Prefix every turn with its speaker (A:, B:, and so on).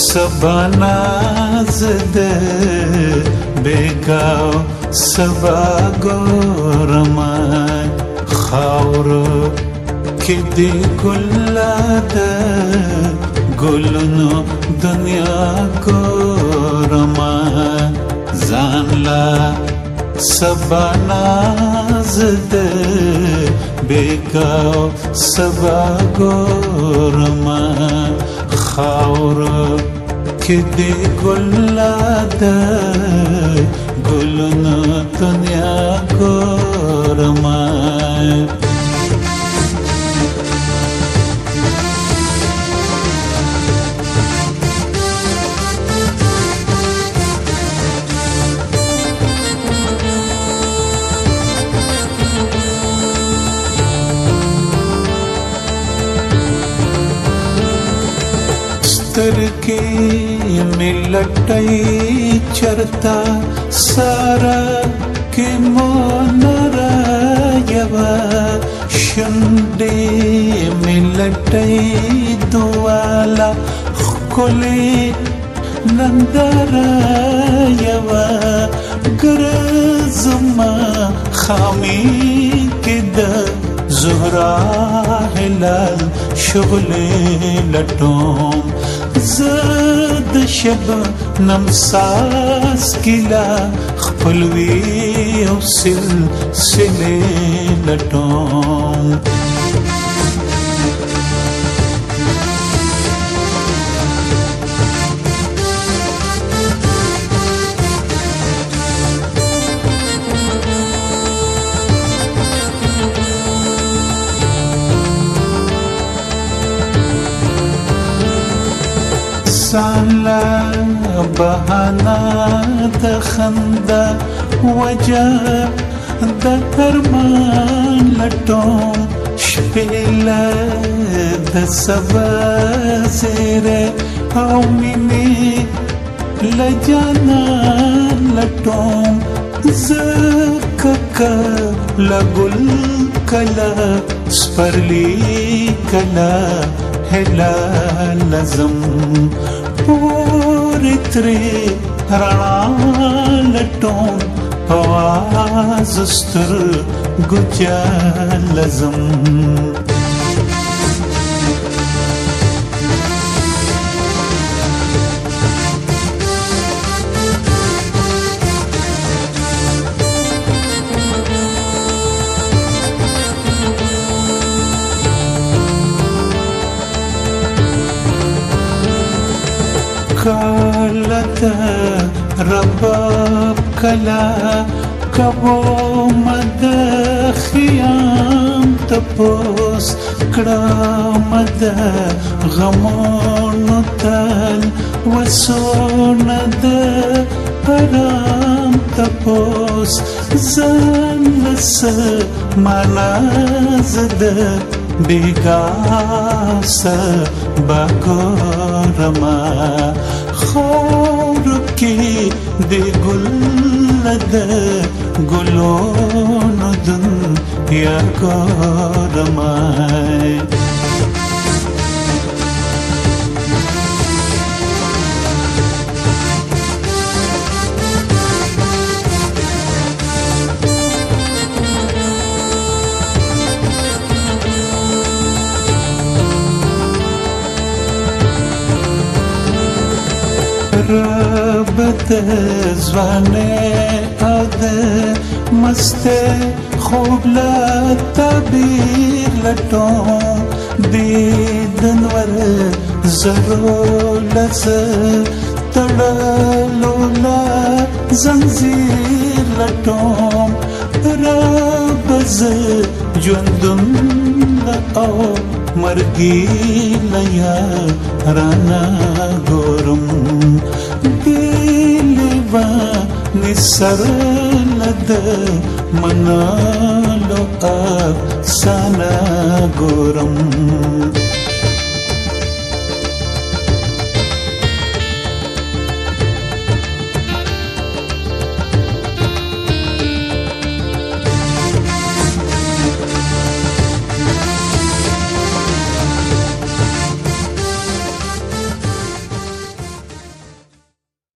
A: سبانا زده بیگاو سبا گورما خاورو کې دی ګلا ده ګلونو دنیا ګورما ځان لا سبانا زده بیگاو سبا گورما خاورو کې دی ګلا ده ګلونو دنیا ګورما سترګې مې لټۍ چرتا سارا کې مون رايوا شونډې مې لټۍ دوالا خولې نندرا یوا ګرځما خامي کې د زهرا هلال شغلې لټوم زد شب نمساس کلا خپلوي او سلسله لټوم سالا بهانا د خندا وجه د فرمان لټوم شپېله د سبا زیره او مینې لجانا لټوم زکه لګل کلا سپرلی کلا هلا لازم پوری تری رانا لټوم پواز ستر ګجا لازم کالتا رباب کلا کبو مد خیام تپوس کڑا مد غمون تل وسون د حرام تپوس زن لس منازد بیگاس باگورما خور کی دی گلد گلون دن یا گورما ربت زوانه او د مست خوب لا تعبیر لټوم دیدن ور زرو لس تړلو لا زنجیر لټوم ربز ژوندون او مرګي لیا رانا ګورم دیلوا نسر لد منالو افسانا ګورم